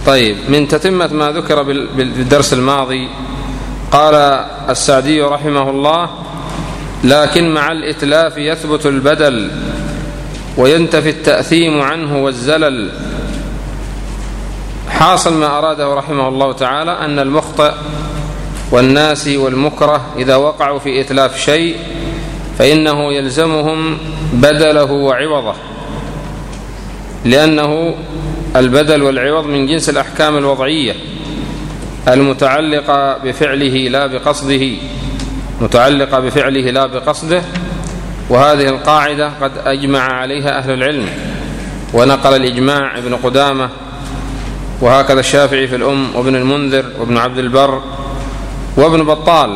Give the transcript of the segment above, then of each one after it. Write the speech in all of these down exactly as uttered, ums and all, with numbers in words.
طيب، من تتمة ما ذكر بالدرس الماضي قال السعدي رحمه الله: لكن مع الإتلاف يثبت البدل وينتفي التأثيم عنه والزلل. حاصل ما أراده رحمه الله تعالى أن المخطئ والناسي والمكره إذا وقعوا في إتلاف شيء فإنه يلزمهم بدله وعوضه، لأنه البدل والعوض من جنس الأحكام الوضعية المتعلقة بفعله لا بقصده متعلقة بفعله لا بقصده وهذه القاعدة قد أجمع عليها أهل العلم، ونقل الإجماع ابن قدامة، وهكذا الشافعي في الأم، وابن المنذر، وابن عبد البر، وابن بطال.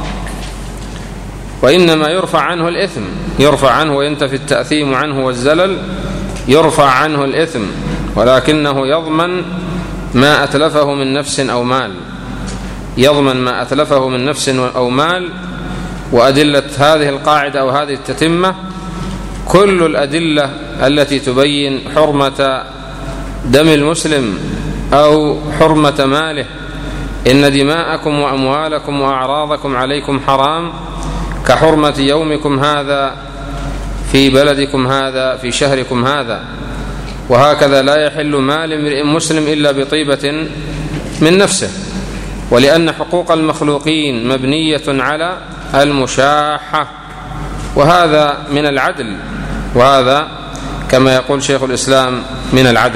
وإنما يرفع عنه الإثم، يرفع عنه وينتفي التأثيم عنه والزلل، يرفع عنه الإثم، ولكنه يضمن ما أتلفه من نفس أو مال، يضمن ما أتلفه من نفس أو مال. وأدلة هذه القاعدة أو هذه التتمة كل الأدلة التي تبين حرمة دم المسلم أو حرمة ماله. إن دماءكم وأموالكم وأعراضكم عليكم حرام كحرمة يومكم هذا في بلدكم هذا في شهركم هذا. وهكذا لا يحل مال امرئ مسلم إلا بطيبة من نفسه، ولأن حقوق المخلوقين مبنية على المشاحة، وهذا من العدل، وهذا كما يقول شيخ الإسلام من العدل.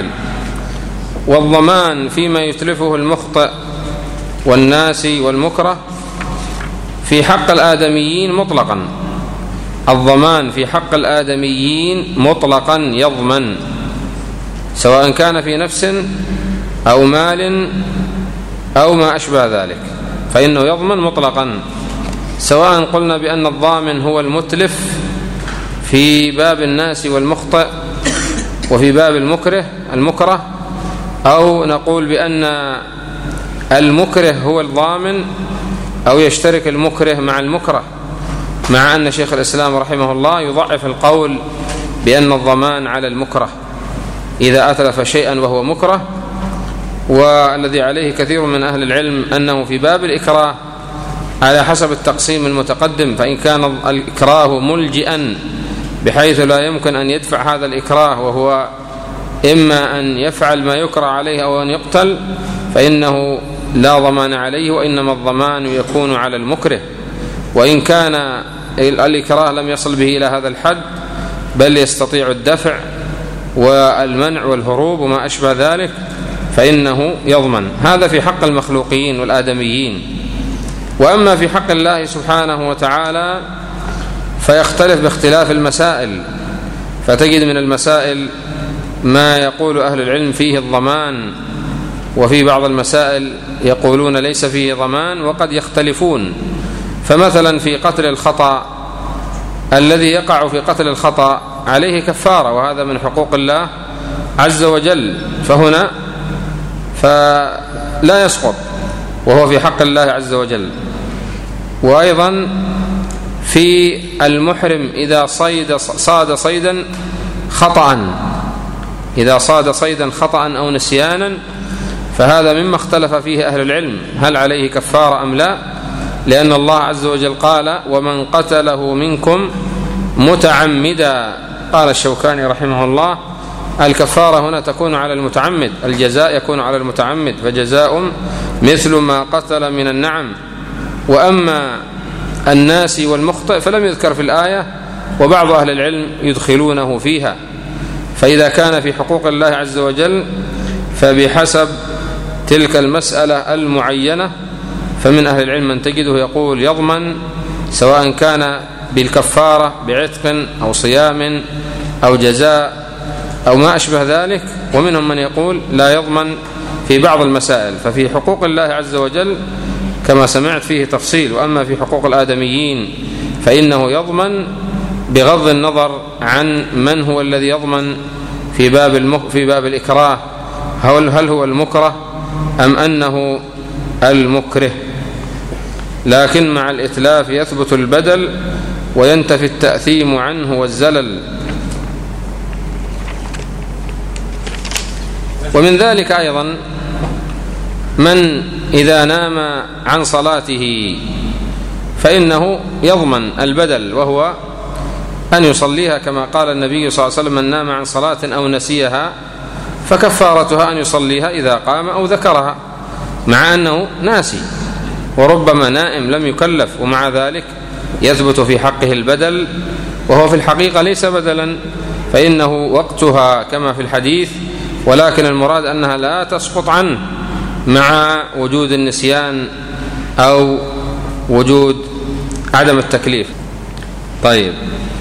والضمان فيما يتلفه المخطئ والناسي والمكره في حق الآدميين مطلقا، الضمان في حق الآدميين مطلقا يضمن، سواء كان في نفس أو مال أو ما أشبه ذلك، فإنه يضمن مطلقا، سواء قلنا بأن الضامن هو المتلف في باب الناس والمخطئ وفي باب المكره المكره، أو نقول بأن المكره هو الضامن، أو يشترك المكره مع المكره، مع أن شيخ الإسلام رحمه الله يضعف القول بأن الضمان على المكره إذا أتلف شيئا وهو مكره. والذي عليه كثير من أهل العلم أنه في باب الإكراه على حسب التقسيم المتقدم، فإن كان الإكراه ملجئا بحيث لا يمكن أن يدفع هذا الإكراه وهو إما أن يفعل ما يكره عليه أو أن يقتل فإنه لا ضمان عليه، وإنما الضمان يكون على المكره. وإن كان الإكراه لم يصل به إلى هذا الحد بل يستطيع الدفع والمنع والهروب وما أشبه ذلك فإنه يضمن. هذا في حق المخلوقين والآدميين. وأما في حق الله سبحانه وتعالى فيختلف باختلاف المسائل، فتجد من المسائل ما يقول أهل العلم فيه الضمان، وفي بعض المسائل يقولون ليس فيه ضمان، وقد يختلفون. فمثلا في قتل الخطأ، الذي يقع في قتل الخطأ عليه كفارة، وهذا من حقوق الله عز وجل، فهنا فلا يسقط وهو في حق الله عز وجل. وأيضا في المحرم إذا صيد صاد صيدا خطأ إذا صاد صيدا خطأ أو نسيانا، فهذا مما اختلف فيه أهل العلم هل عليه كفارة أم لا، لأن الله عز وجل قال: ومن قتله منكم متعمدا. قال الشوكاني رحمه الله: الكفارة هنا تكون على المتعمد، الجزاء يكون على المتعمد، فجزاء مثل ما قتل من النعم. وأما الناسي والمخطئ فلم يذكر في الآية، وبعض أهل العلم يدخلونه فيها. فإذا كان في حقوق الله عز وجل فبحسب تلك المسألة المعينة، فمن أهل العلم من تجده يقول يضمن، سواء كان بالكفارة بعتق أو صيام أو جزاء أو ما أشبه ذلك، ومنهم من يقول لا يضمن في بعض المسائل. ففي حقوق الله عز وجل كما سمعت فيه تفصيل، وأما في حقوق الآدميين فإنه يضمن بغض النظر عن من هو الذي يضمن في باب المك... في باب الإكراه، هل هو المكره أم أنه المكره. لكن مع الإتلاف يثبت البدل وينتفي التأثيم عنه والزلل. ومن ذلك أيضا من إذا نام عن صلاته فإنه يضمن البدل، وهو أن يصليها كما قال النبي صلى الله عليه وسلم: من نام عن صلاة أو نسيها فكفارتها أن يصليها إذا قام أو ذكرها، مع أنه ناسي وربما نائم لم يكلف، ومع ذلك يثبت في حقه البدل، وهو في الحقيقة ليس بدلا، فإنه وقتها كما في الحديث، ولكن المراد أنها لا تسقط عنه مع وجود النسيان أو وجود عدم التكليف. طيب.